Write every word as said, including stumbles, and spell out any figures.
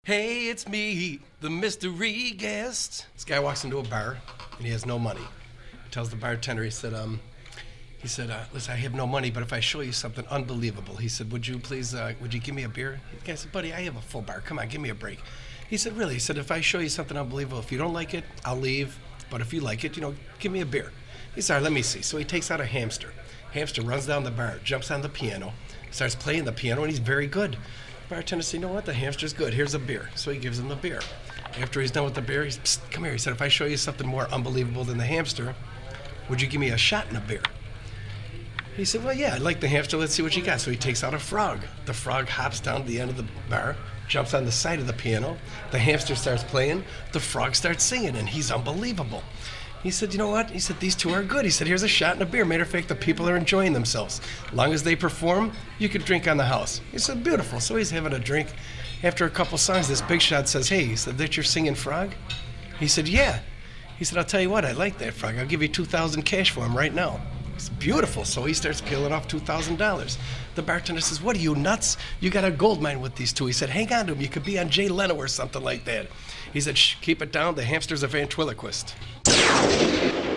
Hey, it's me, the mystery guest. This guy walks into a bar, and he has no money. He tells the bartender, he said, um, he said, uh, listen, I have no money, but if I show you something unbelievable, he said, would you please, uh, would you give me a beer? The guy said, buddy, I have a full bar. Come on, give me a break. He said, really? He said, if I show you something unbelievable, if you don't like it, I'll leave. But if you like it, you know, give me a beer. He said, all right, let me see. So he takes out a hamster. Hamster runs down the bar, jumps on the piano, starts playing the piano, and he's very good. Bartender said, you know what, the hamster's good. Here's a beer. So he gives him the beer. After he's done with the beer, he's, Psst, come here. He said, if I show you something more unbelievable than the hamster, would you give me a shot and a beer? He said, well, yeah, I like the hamster. Let's see what you got. So he takes out a frog. The frog hops down to the end of the bar, jumps on the side of the piano. The hamster starts playing. The frog starts singing, and he's unbelievable. He said, you know what? He said, these two are good. He said, here's a shot and a beer. Matter of fact, the people are enjoying themselves. As long as they perform, you could drink on the house. He said, beautiful. So he's having a drink. After a couple songs, this big shot says, hey, he said, that your singing frog? He said, yeah. He said, I'll tell you what, I like that frog. I'll give you two thousand dollars cash for him right now. It's beautiful. So he starts peeling off two thousand dollars. The bartender says, what are you, nuts? You got a gold mine with these two. He said, hang on to him. You could be on Jay Leno or something like that. He said, shh, keep it down. The hamster's a ventriloquist.